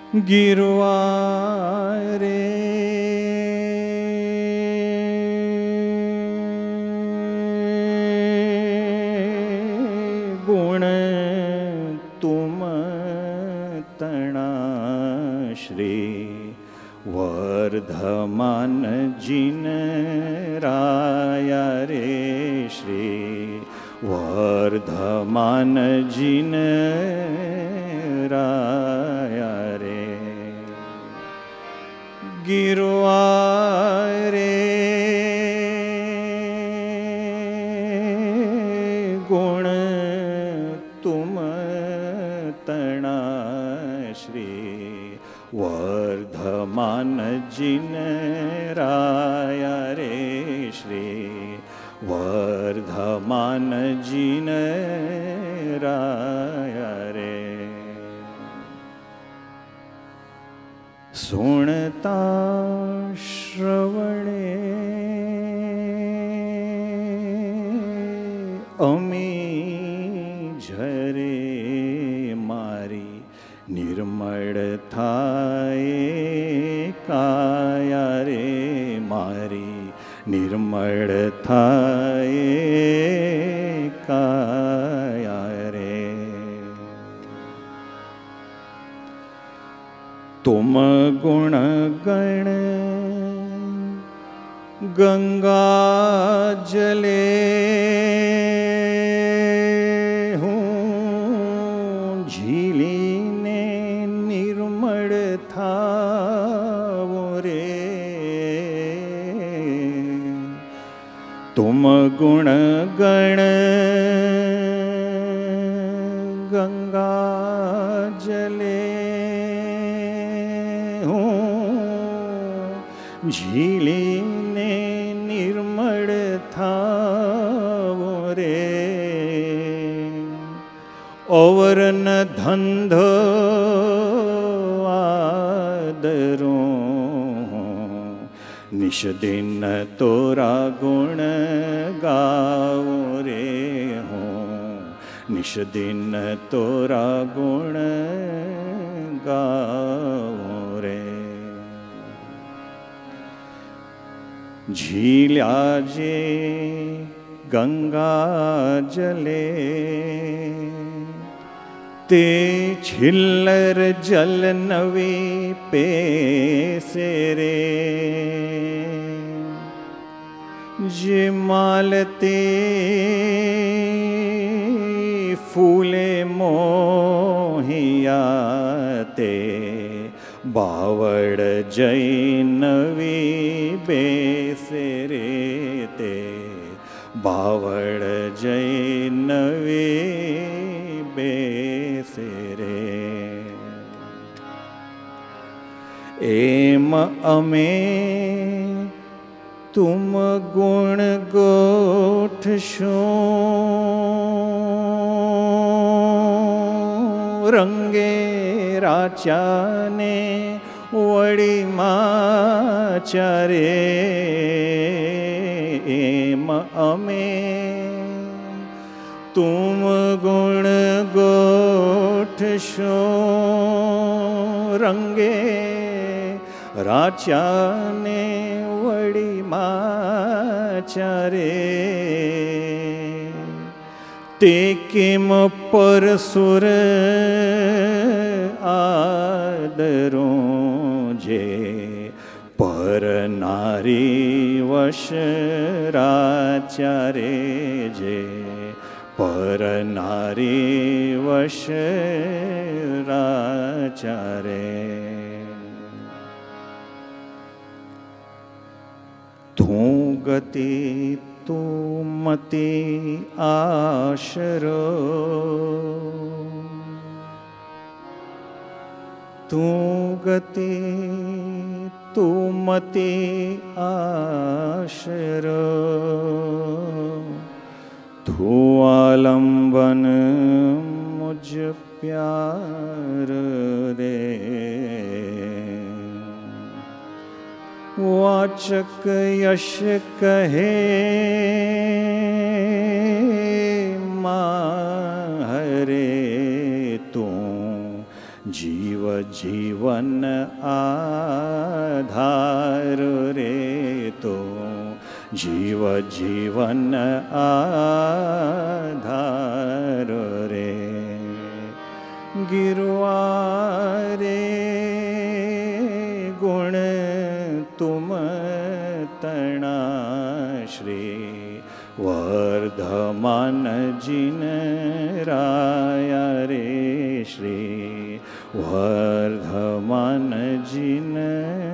ગિરવારે ગુણ તુમ તણા શ્રી વર્ધમાન જીન રાયા રે શ્રી વર્ધમાન જીન રાયા રે ગિરવારે ગુણ તુમ તણા શ્રી વર્ધમાન જીન રાયા રે શ્રી વર્ધમાન જીન રાયા રે સુણતા શ્રવણે અમી ઝરે મારી નિર્મળ થાય કાયા રે મારી નિર્મળ થાય કાયા રે તુમ ગુણ ગણ ગંગા જલે હું ઝીલીને નિર્મળ થાવો રે તુમ ગુણ ગણ ગંગા જલે ઝીલીને નિર્મળ થાવો રે અવરન ધંધો આદરો નિષદિન તોરા ગુણ ગાવો રે હું નિષદિન તોરા ગુણ ગાવો રે ઝીલ્યા જે ગંગા જલે તે છિલ્લર જલ નવી પેસે રે જે માલતે ફૂલે મોહિયા તે બાવળ જય નવી બેસે રે તે બાવળ જય નવી બેસે રે એમ અમે તુમ ગુણ ગોઠશું રંગે રાચાને વડીમાં ચારે એમ અમે તુમ ગુણ ગોઠશો રંગે રાચાને વડીમાં ચારે તે કેમ પરસુર આદરો જે પર નારી વશ રાચારે જે પર નારી વશ રાચારે તું ગતિ તું મતિ આશરો તું ગતિ તું મતિ આશરો તું આલંબન મુજ પ્યાર દે વાચક યશ કહે મા હરે તું જીવ जीवन आधार रे तो जीवन आधार रे गिरवारे गुण तुम तणा श्री वर्धमान जिन राया रे श्री वर्धमान जिन